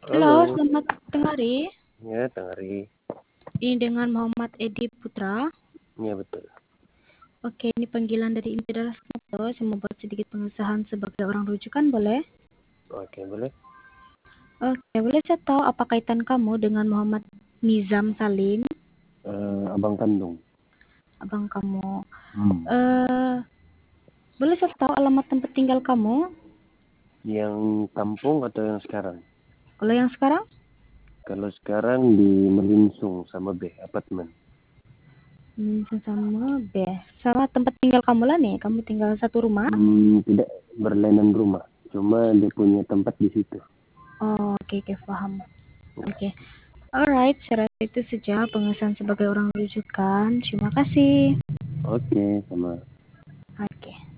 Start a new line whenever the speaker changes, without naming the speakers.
Halo,
Halo,
selamat tengah hari.
ya tengah hari.
Ini dengan Muhammad Edi Putra.
Ya betul.
Oke, ini panggilan dari inti adalah Smoto. Saya mau buat sedikit pengesahan sebagai orang rujukan, boleh?
Oke, boleh.
Oke, boleh saya tahu apa kaitan kamu dengan Muhammad Nizam Salim,
Abang kandung.
abang kamu?
Hmm.
Eh, boleh saya tahu alamat tempat tinggal kamu?
Yang kampung atau yang sekarang?
Kalau yang sekarang?
Kalau sekarang di Melinsung sama B, apartemen.
Sama B. Sama tempat tinggal kamu lah nih. Kamu tinggal satu rumah?
Tidak berlainan rumah, cuma dia punya tempat di situ.
Oh, oke, paham. Oke. Alright, saya rasa itu saja pengesahan sebagai orang rujukan. Terima kasih.
Oke, sama.
Oke.